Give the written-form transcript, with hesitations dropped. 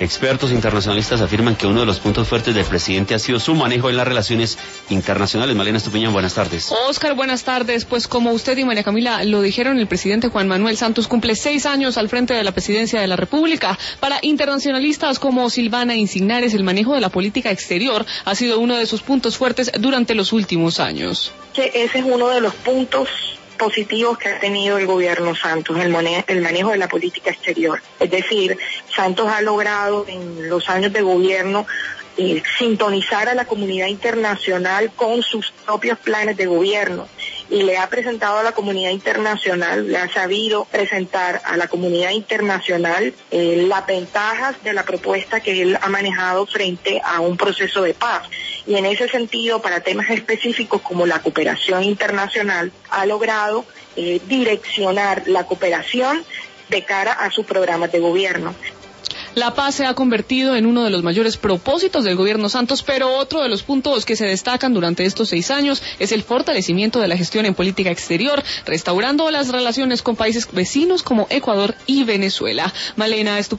Expertos internacionalistas afirman que uno de los puntos fuertes del presidente ha sido su manejo en las relaciones internacionales. Malena Estupiñán, buenas tardes. Oscar, buenas tardes. Pues como usted y María Camila lo dijeron, el presidente Juan Manuel Santos cumple 6 años al frente de la presidencia de la República. Para internacionalistas como Silvana Insignares, el manejo de la política exterior ha sido uno de sus puntos fuertes durante los últimos años. Ese es uno de los puntos positivos que ha tenido el gobierno Santos, el manejo de la política exterior. Es decir, Santos ha logrado en los años de gobierno sintonizar a la comunidad internacional con sus propios planes de gobierno y le ha presentado a la comunidad internacional, le ha sabido presentar a la comunidad internacional las ventajas de la propuesta que él ha manejado frente a un proceso de paz. Y en ese sentido, para temas específicos como la cooperación internacional, ha logrado direccionar la cooperación de cara a sus programas de gobierno. La paz se ha convertido en uno de los mayores propósitos del gobierno Santos, pero otro de los puntos que se destacan durante estos 6 años es el fortalecimiento de la gestión en política exterior, restaurando las relaciones con países vecinos como Ecuador y Venezuela. Malena